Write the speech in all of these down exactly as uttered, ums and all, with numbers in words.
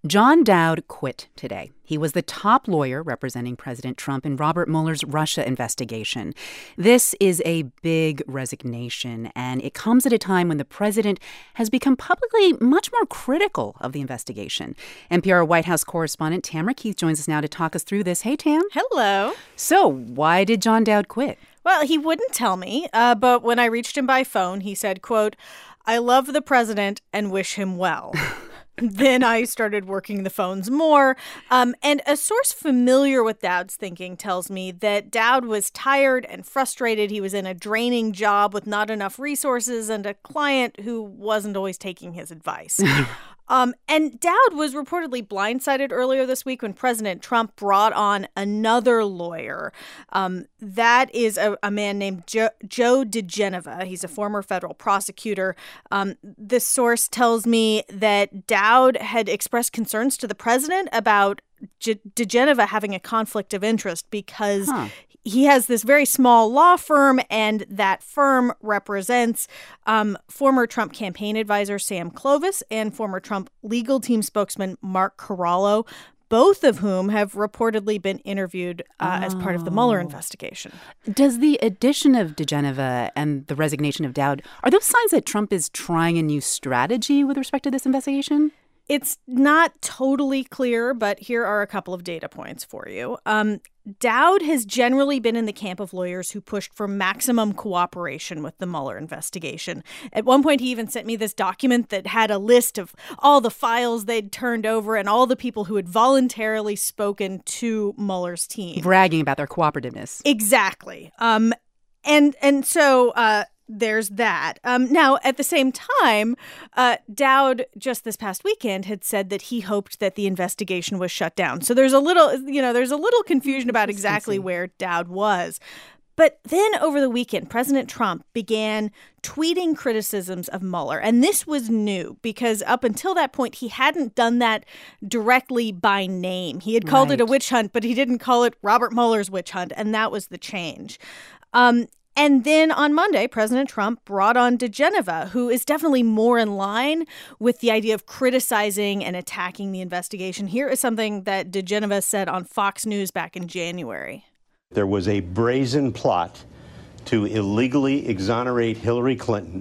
John Dowd quit today. He was the top lawyer representing President Trump in Robert Mueller's Russia investigation. This is a big resignation, and it comes at a time when the president has become publicly much more critical of the investigation. N P R White House correspondent Tamara Keith joins us now to talk us through this. Hey, Tam. Hello. So why did John Dowd quit? Well, he wouldn't tell me, uh, but when I reached him by phone, he said, quote, "I love the president and wish him well." Then I started working the phones more. Um, and a source familiar with Dowd's thinking tells me that Dowd was tired and frustrated. He was in a draining job with not enough resources and a client who wasn't always taking his advice. Um, and Dowd was reportedly blindsided earlier this week when President Trump brought on another lawyer. Um, that is a, a man named jo- Joe diGenova. He's a former federal prosecutor. Um, this source tells me that Dowd had expressed concerns to the president about J- diGenova having a conflict of interest because huh. he has this very small law firm, and that firm represents um, former Trump campaign advisor Sam Clovis and former Trump legal team spokesman Mark Corallo, both of whom have reportedly been interviewed uh, oh. as part of the Mueller investigation. Does the addition of diGenova and the resignation of Dowd, are those signs that Trump is trying a new strategy with respect to this investigation? It's not totally clear, but here are a couple of data points for you. Um, Dowd has generally been in the camp of lawyers who pushed for maximum cooperation with the Mueller investigation. At one point, he even sent me this document that had a list of all the files they'd turned over and all the people who had voluntarily spoken to Mueller's team. Bragging about their cooperativeness. Exactly. Um, and, and so... Uh, There's that. Um, now, at the same time, uh, Dowd just this past weekend had said that he hoped that the investigation was shut down. So there's a little, you know, there's a little confusion about exactly where Dowd was. But then over the weekend, President Trump began tweeting criticisms of Mueller. And this was new because up until that point, he hadn't done that directly by name. He had called right. it a witch hunt, but he didn't call it Robert Mueller's witch hunt. And that was the change. Um And then on Monday, President Trump brought on diGenova, who is definitely more in line with the idea of criticizing and attacking the investigation. Here is something that diGenova said on Fox News back in January. There was a brazen plot to illegally exonerate Hillary Clinton,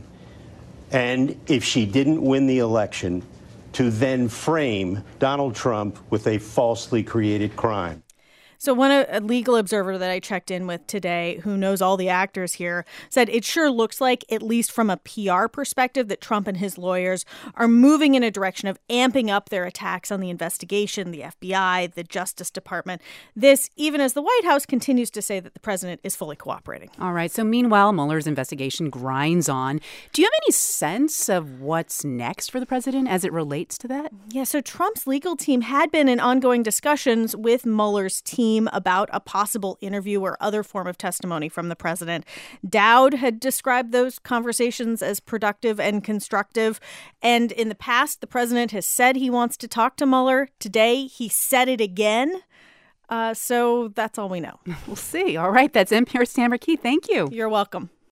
and if she didn't win the election, to then frame Donald Trump with a falsely created crime. So one a legal observer that I checked in with today, who knows all the actors here, said it sure looks like, at least from a P R perspective, that Trump and his lawyers are moving in a direction of amping up their attacks on the investigation, the F B I, the Justice Department. This, even as the White House continues to say that the president is fully cooperating. All right. So meanwhile, Mueller's investigation grinds on. Do you have any sense of what's next for the president as it relates to that? Yeah. So Trump's legal team had been in ongoing discussions with Mueller's team about a possible interview or other form of testimony from the president. Dowd had described those conversations as productive and constructive. And in the past, the president has said he wants to talk to Mueller. Today, he said it again. Uh, so that's all we know. We'll see. All right. That's N P R's Tamara Keith. Thank you. You're welcome.